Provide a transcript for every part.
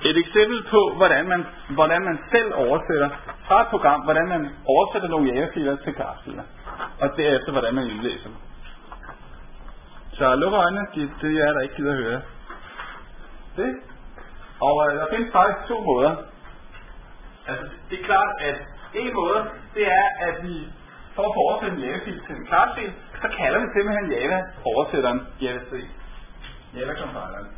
et eksempel på, hvordan man selv oversætter fra et program, hvordan man oversætter nogle Java-filer til Class-filer, og derefter, hvordan man indlæser dem. Så luk øjnene, det er der ikke gider at høre. Det. Og der findes faktisk to måder. Altså, det er klart, at en måde, det er, at vi for at få oversætte en Java-fil til en Class-fil, så kalder vi simpelthen Java-oversætteren JavaC. Java-compileren.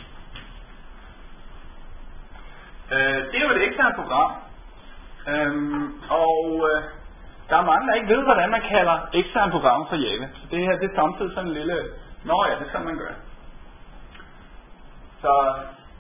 Det er jo et eksternt program. Der er mange, der ikke ved, hvordan man kalder eksterne programmer for Java. Så det her, det er samtidig sådan en lille... Nå ja, det skal man gøre. Så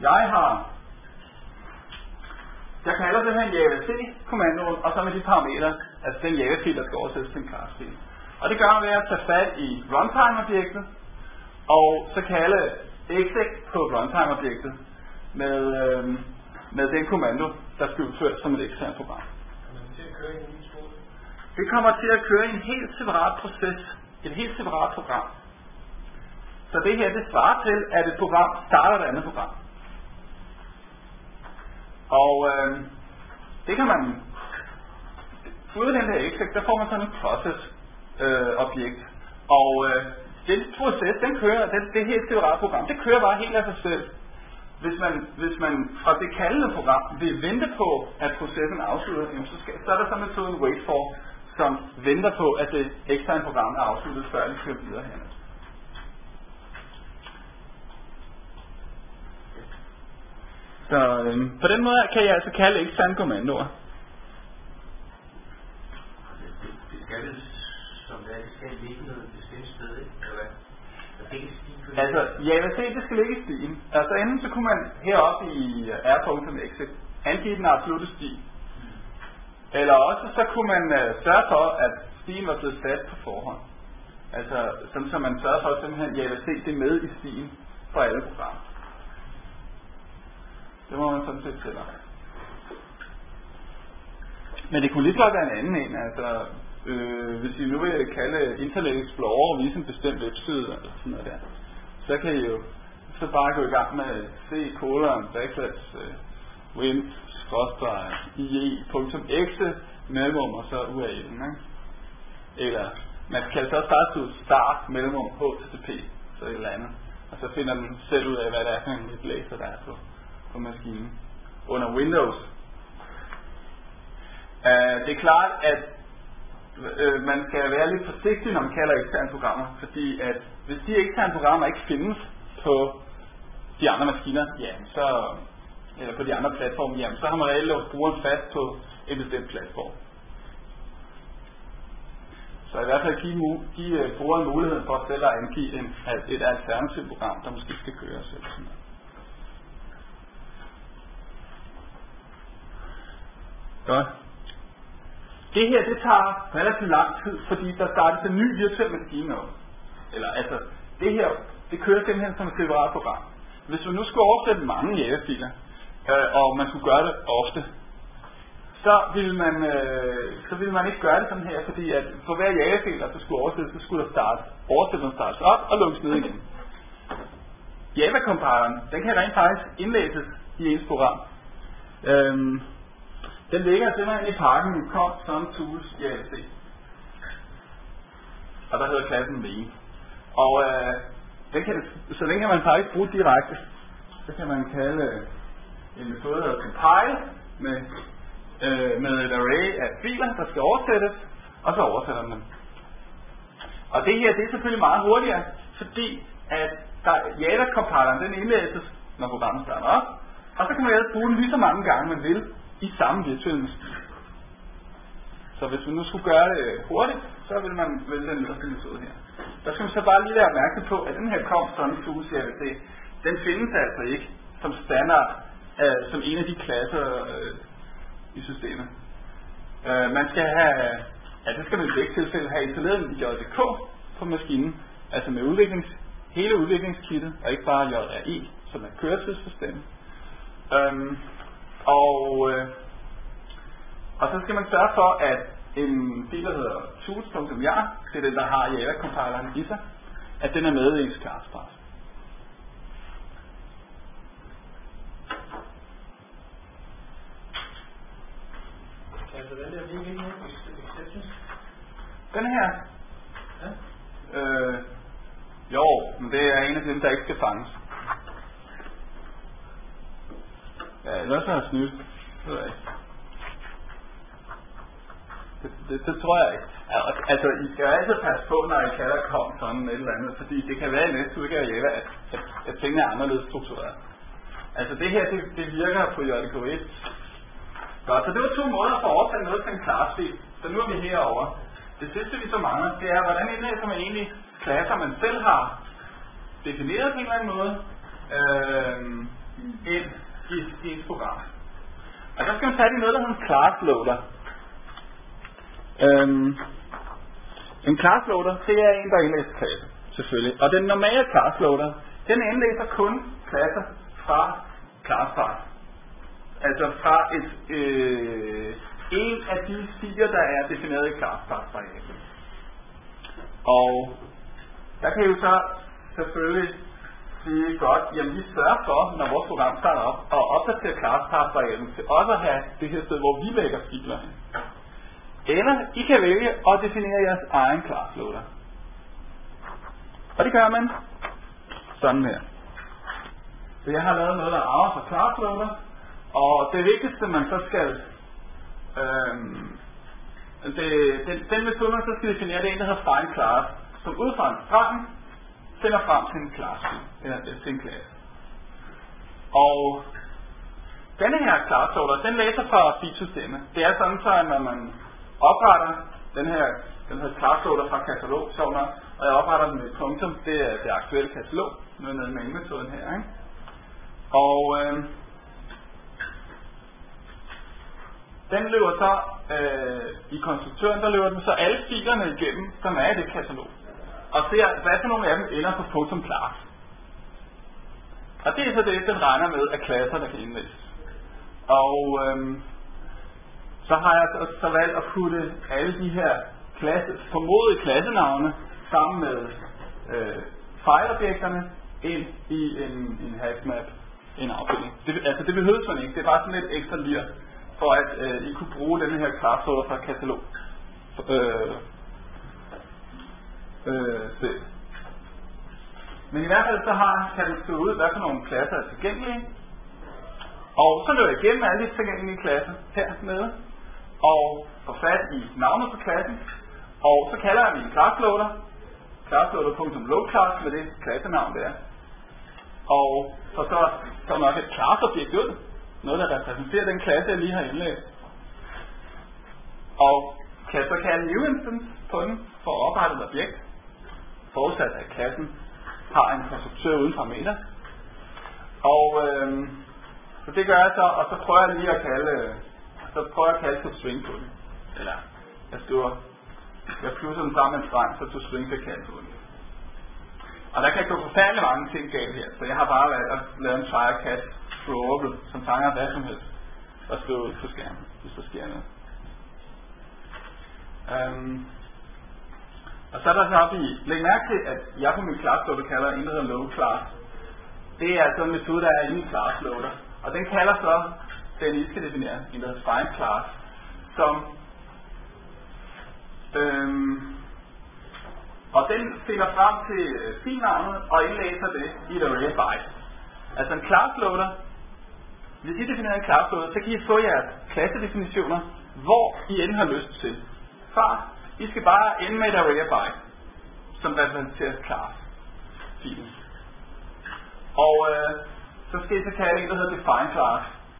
jeg kalder simpelthen JavaC-kommandoen, og så med de parametre, altså den Java-fil, der skal oversættes til en Class-fil. Og det gør man ved at tage fat i runtime-objektet, og så kalde exec på runtime-objektet med den kommando, der skal udføres som et eksternt program. Det kommer til at køre i en helt separat proces, et helt separat program. Så det her, det svarer til, at et program starter et andet program. Og det kan man, ud af den her exec, der får man sådan en process objekt. Og den proces, den kører, det helt separat program, det kører bare helt af sig selv. Hvis man fra det kaldende program vil vente på, at processen afslutter, så er der så metoden wait for, som venter på, at det eksterne program er afsluttet, før det kører videre hen. Så på den måde kan jeg altså kalde eksterne kommandoer. Det skal det, som det skal ligge noget bestemt sted, ikke? Altså, JavaC, det skal ligge i stien. Altså, enten så kunne man heroppe i r.exec angive den absolutte sti. Eller også så kunne man sørge for, at stien var blevet sat på forhånd. Altså, sådan så man sørger for, at simpelthen JavaC det er med i stien for alle programmer. Det må man sådan set til. Men det kunne lige så godt være en anden en. Altså, hvis I nu vil kalde Internet Explorer og vise en bestemt webside eller sådan noget der, så kan I jo så bare gå i gang med c:/win/ie.exe mellemrum og så URL'en, ikke? Eller man kan så også bare start mellemrum http, så et eller andet. Og så finder den selv ud af, hvad det er for en læser, der er på maskinen. Under Windows. Det er klart, at man skal være lidt forsigtig, når man kalder eksterne programmer, fordi at hvis de eksterne programmer ikke findes på de andre maskiner, ja, eller på de andre platforme, jamen, så har man reelt låst brugeren fast på en bestemt platform. Så i hvert fald give brugeren muligheden for selv at angive et alternativt program, der måske skal køres. Eller sådan noget. Godt. Det her, det tager relativt lang tid, fordi der startes en ny virtuel maskine op. Eller altså, det her, det kører simpelthen som et separat program. Hvis man nu skulle oversætte mange Java-filer, og man skulle gøre det ofte, så ville man ikke gøre det sådan her, fordi at for hver Java-fil, der skulle oversættes, så skulle oversætteren startes op og lukkes ned igen. Java-compileren, den kan rent faktisk indlæses i ens program. Den ligger simpelthen i pakken com/tools JavaC. Og der hedder klassen main. Og den kan man faktisk bruge direkte. Så kan man kalde en metode, der hedder compile med et array af filer, der skal oversættes, og så oversætter den dem. Og det her, det er selvfølgelig meget hurtigere, fordi at Java-compileren, den indlæses, når programmet starter op, og så kan man ellers bruge den lige så mange gange, man vil, i samme virtuelle maskine. Så hvis vi nu skulle gøre det hurtigt, så vil man vælge den nederste metode her. Der skal man så bare lige være opmærksom på, at den her com/tools JavaC, den findes altså ikke som standard, som en af de klasser i systemet. Man skal have, det skal man i begge tilfælde have installeret en JDK på maskinen, altså med hele udviklingskittet, og ikke bare JRE, som er køretidssystemet. Og så skal man sørge for, at en fil, der hedder tools.jar, det er den, der har Java-compileren i sig, at den er med i ens class-path. den der lige ind exceptions? Den her? Ja. Jo, men det er en af dem, der ikke skal fanges. Ja, ellers har jeg snydt. Det ved jeg ikke. Det tror jeg ikke. Altså, I skal altid passe på, når I kalder kom sådan et eller andet, fordi det kan være i næste udgave af Java, at tingene er anderledes struktureret. Altså det her, det virker på JDK1. Godt, så det var 2 måder for at overtage noget til en class-fil. Så nu er vi herovre. Det sidste vi så mangler, det er, hvordan indlæser man egentlig klasser, man selv har defineret på en eller anden måde, ind i et program. Og der skal man tage i noget, der hedder en class loader. En class loader, det er en, der indlæser klasser, selvfølgelig. Og den normale class loader, den indlæser kun klasser fra class path. Altså fra en af de stiger, der er defineret i class path variablen. Og der kan I jo så selvfølgelig sige godt, jamen vi sørger for, når vores program starter op, at opdatere class path variablen til også at have det her sted, hvor vi lægger filer hen. Eller I kan vælge at definere jeres egen class loader. Og det gør man sådan her. Så jeg har lavet noget, der arver fra class loader, og det vigtigste man så skal den metode man så skal definere, det er en, der hedder find class, som ud fra en streng finder frem til en class, eller til en klasse. Og denne her class loader, den læser fra featuresystemet. Det er sådan så, at når man opretter den her class loader fra katalog, og jeg opretter den med et punktum, det er det aktuelle katalog, nu er nede med metoden her, ikke? Og den løber så i konstruktøren, der løber den så alle filerne igennem, som er i det katalog. Og ser, hvad for nogle af dem ender på punktum class. Og det er så det, den regner med af klasser, der kan indlæses. Og så har jeg så valgt at putte alle de her formodede klassenavne sammen med fileobjekterne ind i en hash-map, en afbildning. Det behøves man ikke, det er bare sådan lidt ekstra lir, for at I kunne bruge denne her class loader fra katalog. Men i hvert fald så kan det stå ud, hvad for nogle klasser er tilgængelige. Og så løber jeg igennem alle de tilgængelige klasser hernede, og får fat i navnet på klassen, og så kalder jeg min class loader, classloader.loadclass med det klassenavn der. Og så nok et klasseobjekt ud, noget der repræsenterer den klasse, jeg lige har indlæst. Og kan så kalde new instance på den for at oprette et objekt, forudsat at klassen har en konstruktør uden parameter. Og så det gør jeg så, og så prøver jeg lige at kalde to string på den. Eller jeg plusser den sammen med en streng, så to string kan kalde på den. Og der kan gå forfærdelig mange ting galt her, så jeg har bare valgt at lave en try-catch global, som fanger hvad som helst, og skrive ud på skærmen, hvis der sker noget. Og så er der så oppe i, læg mærke til, at jeg på min class loader kalder en, der hedder load class. Det er altså en metode, der er inde i class loader. Og den kalder så, den I skal definere, en der hedder find class, som og den finder frem til filnavnet og indlæser det i et array of bytes. Altså en class loader, hvis I definerer en class loader, så kan I få jeres klassedefinitioner, hvor I end har lyst til. Far, I skal bare ende med et array of bytes, som repræsenterer class-filen. Og så skal I så kalde en, der hedder define class,